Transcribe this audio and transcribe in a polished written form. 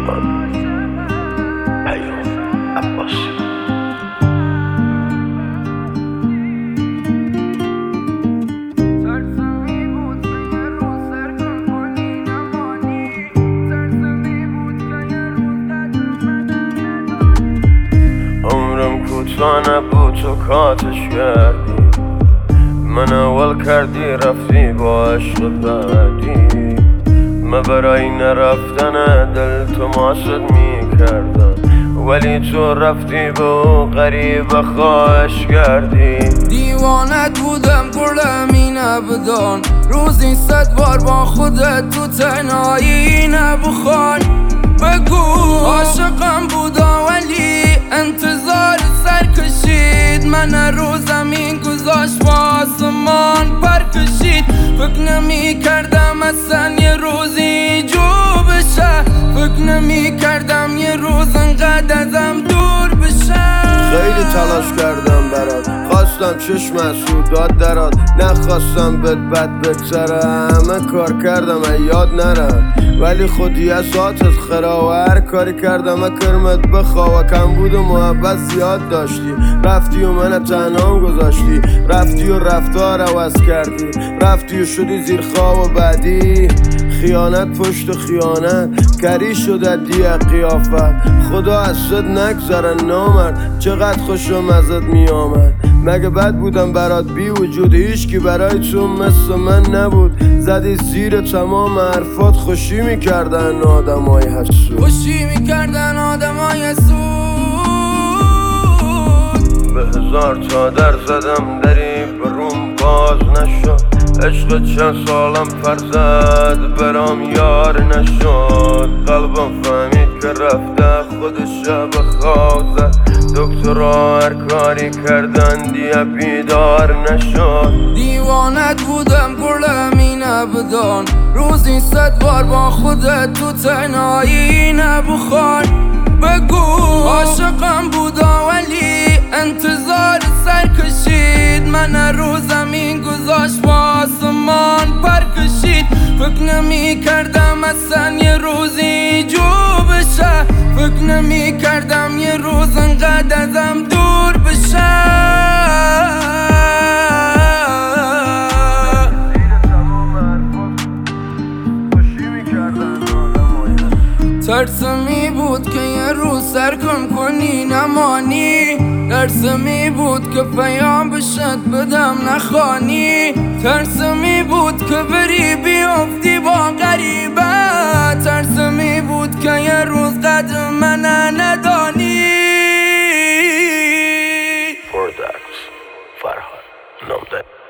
من پیام عباسی. عمرم کوتاه نبود تو کاتش کردی، من اول کردی رفتی با عشق بعدی. من برای نرفتن دل تو ماسد میکردم، ولی تو رفتی به او غریب خواهش کردی. دیوانت بودم گلمی نبدان، روزی 100 بار با خودت تو تنهایی نبخوان. بگو عاشقم بودا ولی انتظار سر کشید، من رو زمین گذاشت با آسمان پر کشید. فکر نمی کردم اصلا یه روزی جو بشه، فکر نمی کردم یه روز انقدر ازم دور بشه. خیلی تلاش کردم برات، خواستم چشم سودات درات، نخواستم بد بگذره. همه کار کردم یاد نرم، ولی خودی اسات از خرا و هر کاری کردم کرمت بخوا. کم بود و محبت زیاد داشتی، رفتی و من تنهام گذاشتی، رفتی و رفتار عوض کردی، رفتی و شدی زیر خواب و بعدی. خیانت پشت خیانت کری شده دیه قیافت، خدا از صد نگذره نامرد، چقدر خوشم ازت می آمد. مگه بد بودم برات بی وجود، هیچکی برای تو مثل من نبود. زدی زیر تمام حرفات، خوشی میکردن آدمای حسود، خوشی میکردن آدمای حسود. به 1000 تا در زدم دری بروم باز نشد، عشق چند سالم فرزد برام یار نشد. قلبم فهمید که رفته خودش به خواب زد، دکترها هر کاری کردن دیگه بیدار نشد. دیوانت بودم گلمی نبدان، روزی 100 بار با خودت تو تنهایی نبخوان. بگو عاشقم بودا ولی انتظار سر کشید، من رو زمین گذاشت با آسمان پر کشید. فکر نمی کردم اصلا یه روزی جو بشه، فکر نمی کردم یه روز انقدر ازم دور بشه. ترسمی بود که یه روز سرکن کنی نمانی، ترسمی بود که پیام بشت بدم نخوانی، ترسمی بود که بری بیافتی با غریبه، ترسمی بود که یه روز قدر من ندانی. پرودکت فرهاد نامده.